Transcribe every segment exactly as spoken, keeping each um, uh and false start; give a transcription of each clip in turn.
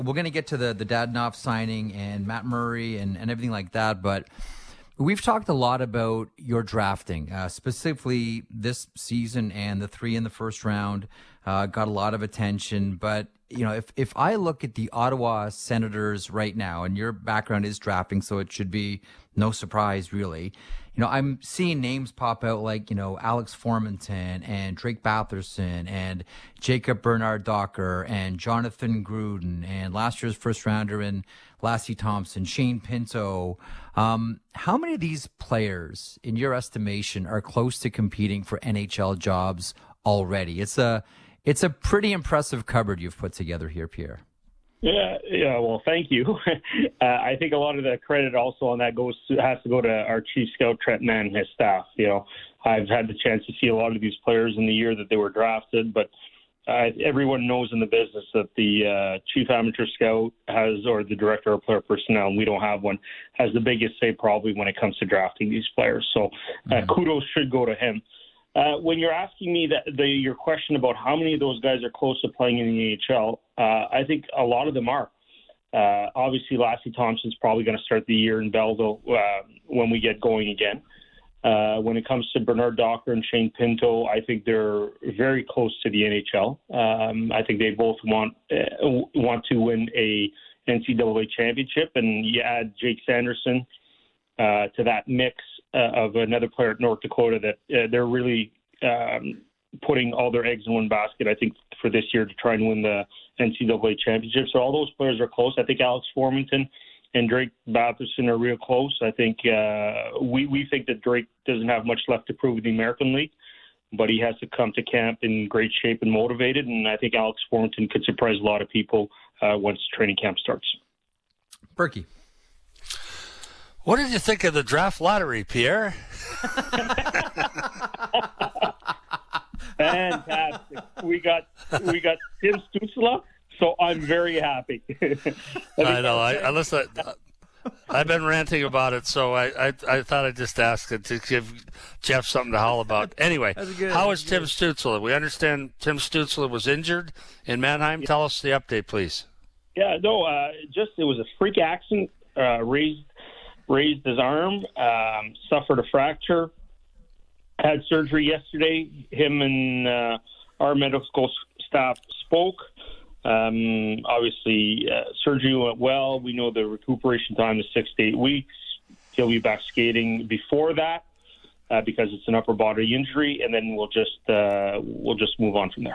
we're going to get to the, the Dadonov signing and Matt Murray and, and everything like that, but we've talked a lot about your drafting, uh, specifically this season, and the three in the first round uh, got a lot of attention. But, you know, if, if I look at the Ottawa Senators right now, and your background is drafting, so it should be no surprise, really. You know, I'm seeing names pop out like, you know, Alex Formenton and Drake Batherson and Jacob Bernard-Docker and Jonathan Gruden and last year's first rounder and Lassie Thompson, Shane Pinto. Um, how many of these players, in your estimation, are close to competing for N H L jobs already? It's a, it's a pretty impressive cupboard you've put together here, Pierre. Yeah, yeah. Well, thank you. uh, I think a lot of the credit also on that goes to, has to go to our chief scout Trent Mann and his staff. You know, I've had the chance to see a lot of these players in the year that they were drafted, but uh, everyone knows in the business that the uh, chief amateur scout has, or the director of player personnel, and we don't have one, has the biggest say probably when it comes to drafting these players. So uh, mm-hmm. kudos should go to him. Uh, when you're asking me that the, your question about how many of those guys are close to playing in the N H L, uh, I think a lot of them are. Uh, obviously, Lassie Thompson's probably going to start the year in Belleville uh, when we get going again. Uh, when it comes to Bernard-Docker and Shane Pinto, I think they're very close to the N H L. Um, I think they both want uh, want to win a N C double A championship, and you add Jake Sanderson uh, to that mix. Uh, of another player at North Dakota that uh, they're really um, putting all their eggs in one basket, I think, for this year to try and win the N C double A championship. So all those players are close. I think Alex Formenton and Drake Batherson are real close. I think uh, we, we think that Drake doesn't have much left to prove in the American League, but he has to come to camp in great shape and motivated. And I think Alex Formenton could surprise a lot of people uh, once training camp starts. Berkey. What did you think of the draft lottery, Pierre? Fantastic. We got we got Tim Stützle, so I'm very happy. I know. I, I listen. I've been ranting about it, so I, I, I thought I'd just ask it to give Jeff something to howl about. Anyway, good, how is Tim Stützle? We understand Tim Stützle was injured in Mannheim. Yeah. Tell us the update, please. Yeah, no, uh, just it was a freak accident. Uh, raised. raised his arm, um, suffered a fracture, had surgery yesterday. Him and uh, our medical staff spoke. Um, obviously, uh, surgery went well. We know the recuperation time is six to eight weeks. He'll be back skating before that uh, because it's an upper body injury, and then we'll just uh, we'll just move on from there.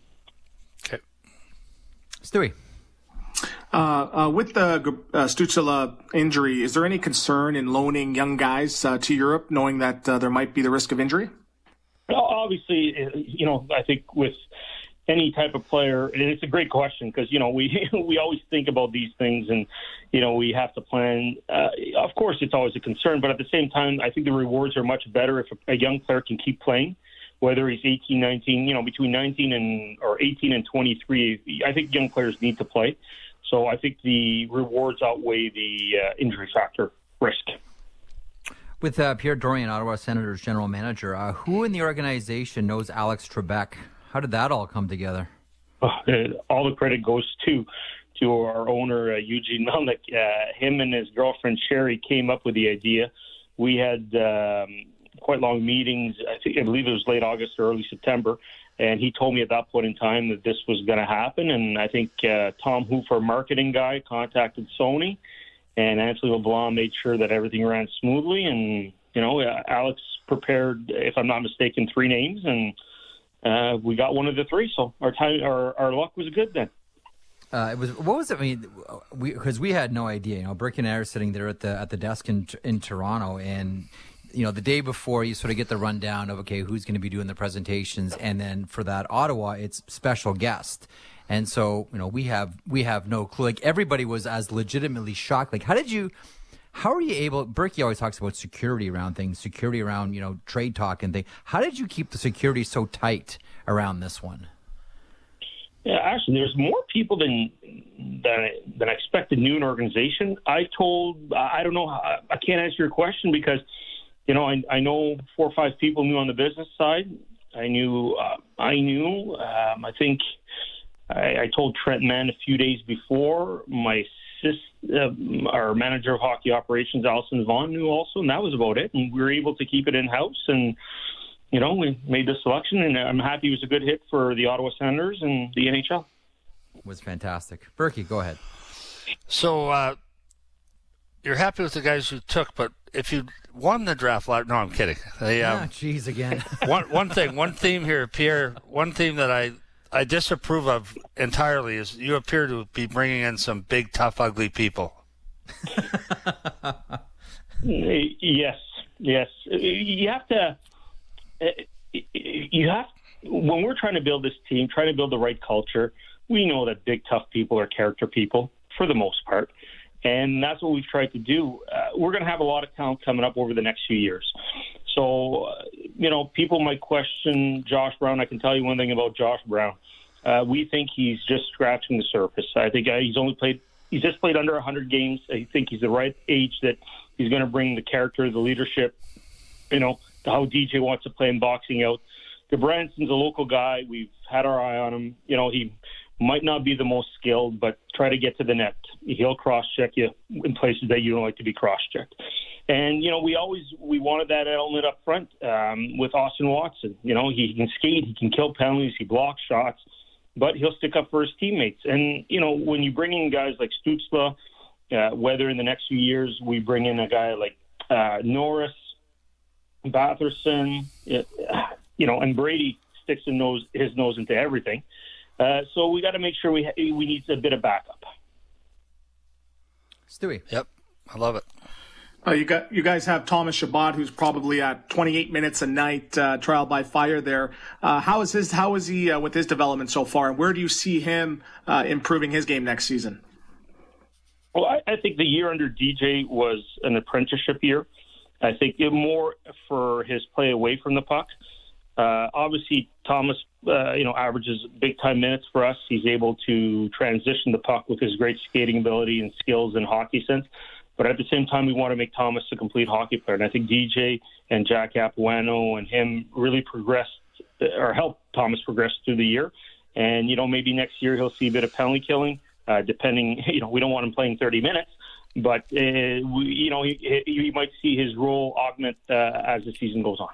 Okay, Stewie. Uh, uh, with the uh, Stützle injury, is there any concern in loaning young guys uh, to Europe, knowing that uh, there might be the risk of injury? Well, obviously, you know, I think with any type of player, and it's a great question because, you know, we we always think about these things and, you know, we have to plan. Uh, of course, it's always a concern, but at the same time, I think the rewards are much better if a, a young player can keep playing. Whether he's eighteen, nineteen, you know, between nineteen and or eighteen and twenty-three, I think young players need to play. So I think the rewards outweigh the uh, injury factor risk. With uh, Pierre Dorion, Ottawa Senators general manager, uh, who in the organization knows Alex Trebek? How did that all come together? Uh, all the credit goes to to our owner, uh, Eugene Melnick. Uh, him and his girlfriend, Sherry, came up with the idea. We had um, quite long meetings. I think I believe it was late August or early September. And he told me at that point in time that this was going to happen. And I think uh, Tom Hoof, our marketing guy, contacted Sony, and Anthony LeBlanc made sure that everything ran smoothly. And, you know, uh, Alex prepared, if I'm not mistaken, three names, and uh, we got one of the three. So our time, our, our luck was good then. Uh, it was what was it? I mean, we because we had no idea. You know, Berkey and I are sitting there at the at the desk in in Toronto, and you know, the day before you sort of get the rundown of, okay, who's going to be doing the presentations. And then for that Ottawa, it's special guest. And so, you know, we have, we have no clue. Like everybody was as legitimately shocked. Like, how did you, how are you able, Berkey always talks about security around things, security around, you know, trade talk and things. How did you keep the security so tight around this one? Yeah, actually, there's more people than than than I expected new in organization. I told, I don't know, I can't answer your question because, you know, I, I know four or five people knew on the business side. I knew, uh, I knew. Um, I think I, I told Trent Mann a few days before. My sis, uh, our manager of hockey operations, Allison Vaughn, knew also, and that was about it. And we were able to keep it in-house, and, you know, we made the selection, and I'm happy it was a good hit for the Ottawa Senators and the N H L. It was fantastic. Berkey, go ahead. So uh, you're happy with the guys you took, but if you won the draft lottery, no, I'm kidding. They, um, ah, geez, again. one one thing, one theme here, Pierre. One theme that I I disapprove of entirely is you appear to be bringing in some big, tough, ugly people. Yes, yes. You have to. You have when we're trying to build this team, trying to build the right culture. We know that big, tough people are character people for the most part, and that's what we've tried to do. Uh, we're going to have a lot of talent coming up over the next few years. So, uh, you know, people might question Josh Brown. I can tell you one thing about Josh Brown. Uh, we think he's just scratching the surface. I think uh, he's only played, he's just played under one hundred games. I think he's the right age that he's going to bring the character, the leadership, you know, how D J wants to play in boxing out. Branson's a local guy. We've had our eye on him. You know, he might not be the most skilled, but try to get to the net. He'll cross-check you in places that you don't like to be cross-checked. And, you know, we always we wanted that element up front um, with Austin Watson. You know, he, he can skate, he can kill penalties, he blocks shots, but he'll stick up for his teammates. And, you know, when you bring in guys like Stützle, uh, whether in the next few years we bring in a guy like uh, Norris, Batherson, you know, and Brady sticks his nose, his nose into everything. Uh, so we got to make sure we ha- we need a bit of backup. Stewie. Yep, I love it. Uh, you got you guys have Thomas Chabot, who's probably at twenty-eight minutes a night, uh, trial by fire there. Uh, how is his how is he uh, with his development so far, and where do you see him uh, improving his game next season? Well, I, I think the year under D J was an apprenticeship year. I think it more for his play away from the puck. Uh, obviously, Thomas, uh, you know, averages big-time minutes for us. He's able to transition the puck with his great skating ability and skills and hockey sense. But at the same time, we want to make Thomas a complete hockey player. And I think D J and Jack Capuano and him really progressed or helped Thomas progress through the year. And, you know, maybe next year he'll see a bit of penalty killing, uh, depending, you know, we don't want him playing thirty minutes. But, uh, we, you know, he, he might see his role augment uh, as the season goes on.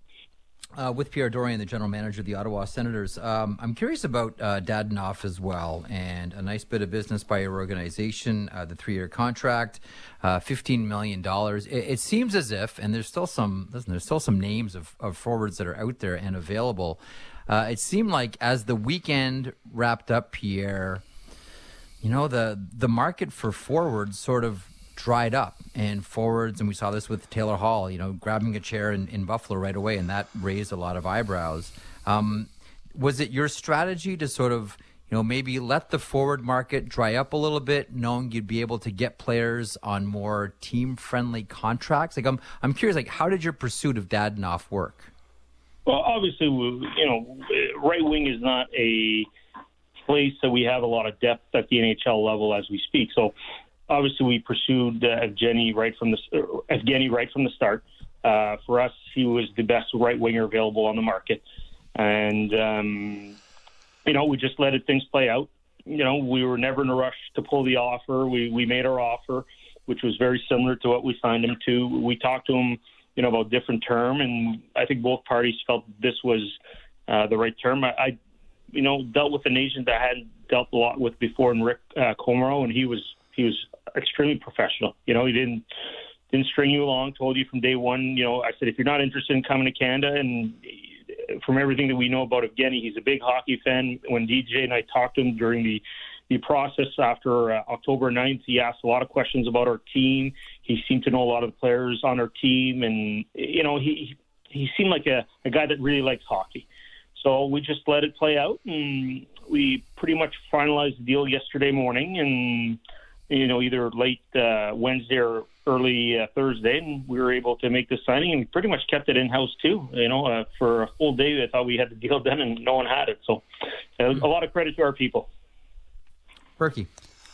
Uh, with Pierre Dorion, the general manager of the Ottawa Senators, um, I'm curious about uh, Dadonov as well, and a nice bit of business by your organization, uh, the three-year contract, uh, fifteen million dollars. It, it seems as if, and there's still some, listen, there's still some names of, of forwards that are out there and available. Uh, it seemed like as the weekend wrapped up, Pierre, you know, the the market for forwards sort of dried up, and forwards, and we saw this with Taylor Hall, you know, grabbing a chair in, in Buffalo right away, and that raised a lot of eyebrows. Um, was it your strategy to sort of, you know, maybe let the forward market dry up a little bit, knowing you'd be able to get players on more team-friendly contracts? Like, I'm I'm curious, like, how did your pursuit of Dadonov work? Well, obviously, you know, right wing is not a place that we have a lot of depth at the N H L level as we speak. So, obviously, we pursued uh, Evgeny right from the uh, Evgeny right from the start. Uh, for us, he was the best right winger available on the market, and um, you know, we just let it, things play out. You know, we were never in a rush to pull the offer. We we made our offer, which was very similar to what we signed him to. We talked to him, you know, about different term, and I think both parties felt this was uh, the right term. I, I, you know, dealt with an agent that I hadn't dealt a lot with before, in Rick uh, Comero, and he was he was extremely professional. You know, he didn't didn't string you along. Told you from day one. You know, I said, if you're not interested in coming to Canada, and from everything that we know about Evgeny, he's a big hockey fan. When D J and I talked to him during the the process after uh, October ninth, he asked a lot of questions about our team. He seemed to know a lot of the players on our team, and you know, he he seemed like a, a guy that really likes hockey. So we just let it play out, and we pretty much finalized the deal yesterday morning, and you know, either late uh, Wednesday or early uh, Thursday, and we were able to make the signing, and we pretty much kept it in-house too. You know, uh, for a full day, I thought we had the deal done, and no one had it. So uh, a lot of credit to our people. Berkey.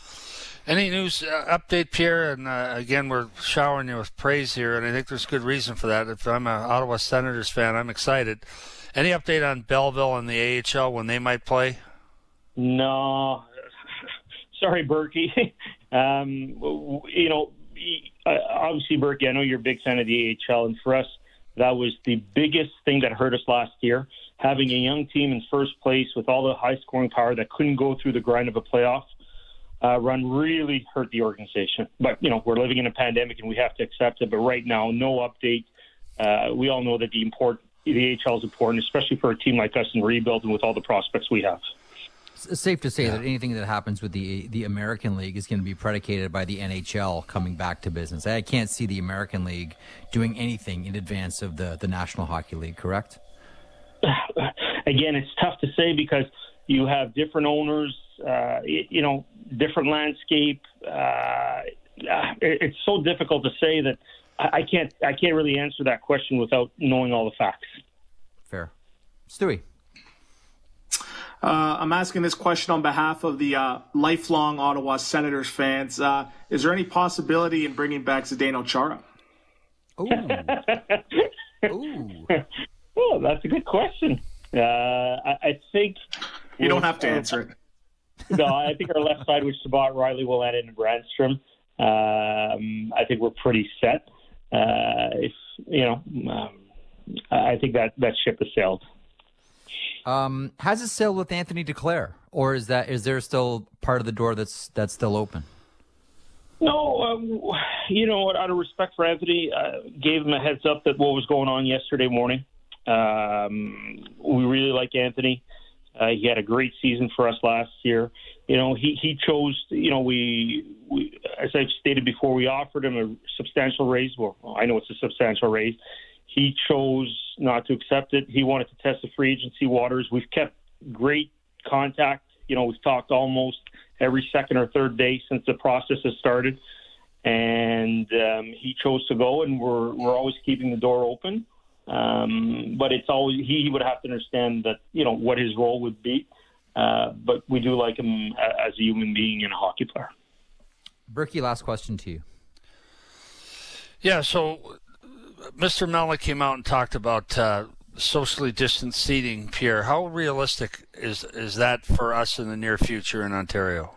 Any news uh, update, Pierre? And uh, again, we're showering you with praise here, and I think there's good reason for that. If I'm an Ottawa Senators fan, I'm excited. Any update on Belleville and the A H L when they might play? No, sorry, Berkey. um, you know, obviously, Berkey, I know you're a big fan of the A H L, and for us, that was the biggest thing that hurt us last year. Having a young team in first place with all the high-scoring power that couldn't go through the grind of a playoff uh, run really hurt the organization. But, you know, we're living in a pandemic, and we have to accept it. But right now, no update. Uh, we all know that the, import, the A H L is important, especially for a team like us in rebuild and with all the prospects we have. It's safe to say yeah. that anything that happens with the the American League is going to be predicated by the N H L coming back to business. I can't see the American League doing anything in advance of the, the National Hockey League, correct? Again, it's tough to say because you have different owners, uh, you know, different landscape. Uh, it's so difficult to say that I can't I can't really answer that question without knowing all the facts. Fair. Stewie. Uh, I'm asking this question on behalf of the uh, lifelong Ottawa Senators fans. Uh, is there any possibility in bringing back Zdeno Chara? Ooh. Ooh. Oh, that's a good question. Uh, I, I think... You don't have to answer it. No, I think our left side with Chabot, Riley, Willett, and Brandstrom. Um, I think we're pretty set. Uh, if you know, um, I think that, that ship has sailed. Um, has it sailed with Anthony Duclair, or is that is there still part of the door that's that's still open? No, um, you know, out of respect for Anthony, uh, gave him a heads up that what was going on yesterday morning. Um, we really like Anthony. Uh, he had a great season for us last year. You know, he, he chose, you know, we, we, as I've stated before, we offered him a substantial raise. Well, I know it's a substantial raise. He chose not to accept it. He wanted to test the free agency waters. We've kept great contact. You know, we've talked almost every second or third day since the process has started. And um, he chose to go, and we're we're always keeping the door open. Um, but it's always he would have to understand that, you know, what his role would be. Uh, but we do like him as a human being and a hockey player. Berkey, last question to you. Yeah, so Mister Melnyk came out and talked about uh, socially distanced seating. Pierre, how realistic is is that for us in the near future in Ontario?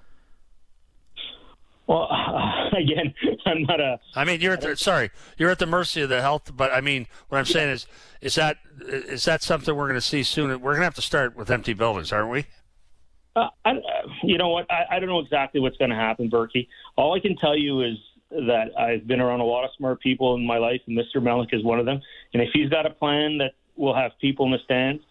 Well, uh, again, I'm not a. I mean, you're at the, sorry, you're at the mercy of the health. But I mean, what I'm saying is, is that is that something we're going to see soon? We're going to have to start with empty buildings, aren't we? Uh, I, you know what? I, I don't know exactly what's going to happen, Berkey. All I can tell you is that I've been around a lot of smart people in my life, and Mister Melnyk is one of them. And if he's got a plan that will have people in the stands,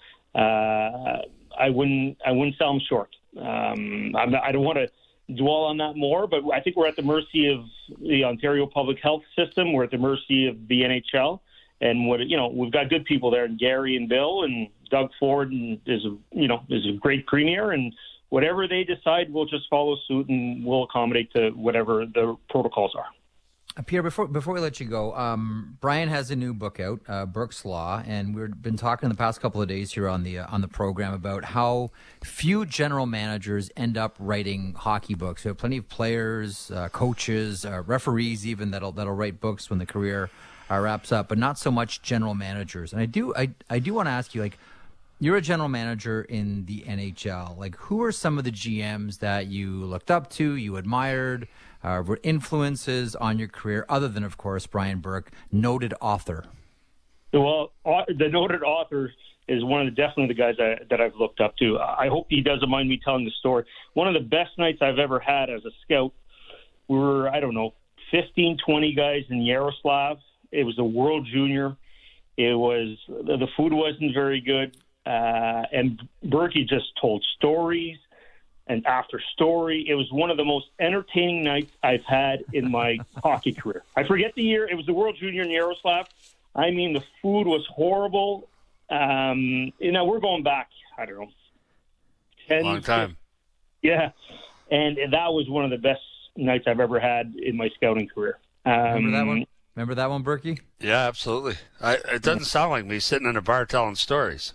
uh, I wouldn't I wouldn't sell him short. Um, I'm not, I don't want to dwell on that more, but I think we're at the mercy of the Ontario public health system. We're at the mercy of the N H L, and what you know, we've got good people there, and Gary and Bill and Doug Ford, and is a you know is a great premier, and whatever they decide, we'll just follow suit and we'll accommodate to whatever the protocols are. Pierre, before before we let you go, um, Brian has a new book out, uh, Burke's Law, and we've been talking the past couple of days here on the uh, on the program about how few general managers end up writing hockey books. We have plenty of players, uh, coaches, uh, referees, even that'll that'll write books when the career uh, wraps up, but not so much general managers. And I do I I do want to ask you, like, you're a general manager in the N H L. Like, who are some of the G Ms that you looked up to, you admired? Uh, were influences on your career, other than, of course, Brian Burke, noted author? Well, the noted author is one of the definitely the guys I, that I've looked up to. I hope he doesn't mind me telling the story. One of the best nights I've ever had as a scout, we were, I don't know, fifteen, twenty guys in Yaroslav. It was a World Junior. It was, the food wasn't very good. Uh, and Berkey just told stories. And after story, it was one of the most entertaining nights I've had in my hockey career. I forget the year. It was the World Junior in Yaroslav. I mean, the food was horrible. Um, you know, we're going back, I don't know, ten long time. Yeah. And that was one of the best nights I've ever had in my scouting career. Um, Remember that one? Remember that one, Berkey? Yeah, absolutely. I, it doesn't sound like me sitting in a bar telling stories.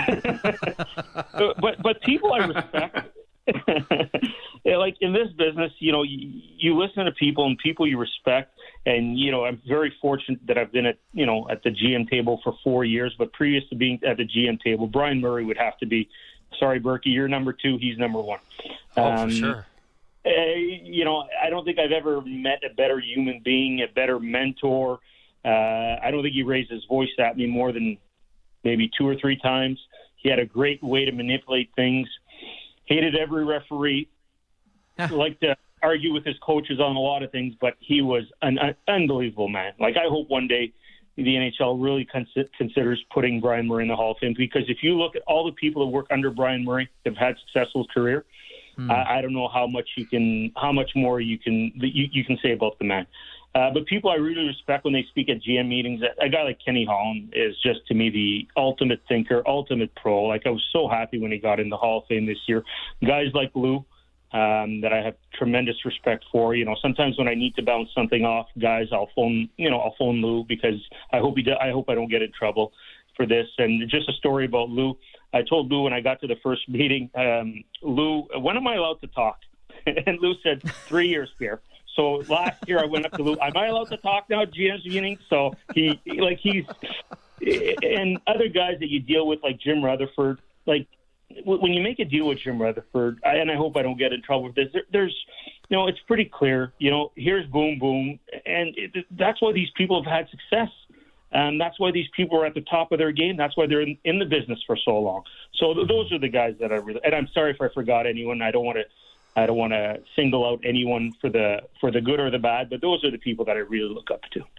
but but people I respect. Like in this business, you know, you, you listen to people and people you respect, and you know, I'm very fortunate that I've been at you know at the G M table for four years. But previous to being at the G M table, Brian Murray would have to be sorry, Berkey, you're number two, he's number one. Oh, um, for sure. Uh, you know, I don't think I've ever met a better human being, a better mentor. Uh, I don't think he raised his voice at me more than maybe two or three times. He had a great way to manipulate things. Hated every referee. Liked to argue with his coaches on a lot of things, but he was an, an unbelievable man. Like, I hope one day the N H L really cons- considers putting Brian Murray in the Hall of Fame, because if you look at all the people that work under Brian Murray that have had successful career, hmm. I, I don't know how much you can, how much more you can you, you can say about the man. Uh, but people I really respect when they speak at G M meetings, a guy like Kenny Holland is just, to me, the ultimate thinker, ultimate pro. Like, I was so happy when he got in the Hall of Fame this year. Guys like Lou, um, that I have tremendous respect for. You know, sometimes when I need to bounce something off guys, I'll phone, you know, I'll phone Lou, because I hope he, do, I hope I don't get in trouble for this. And just a story about Lou. I told Lou when I got to the first meeting, um, Lou, when am I allowed to talk? And Lou said, three years, Pierre. So last year I went up to Lou. Am I allowed to talk now at G M's meeting? So he, like he's, and other guys that you deal with, like Jim Rutherford, like when you make a deal with Jim Rutherford, and I hope I don't get in trouble with this, there, there's, you know, it's pretty clear, you know, here's boom, boom. And it, that's why these people have had success. And that's why these people are at the top of their game. That's why they're in, in the business for so long. So th- those are the guys that I really, and I'm sorry if I forgot anyone. I don't want to, I don't want to single out anyone for the for the good or the bad, but those are the people that I really look up to.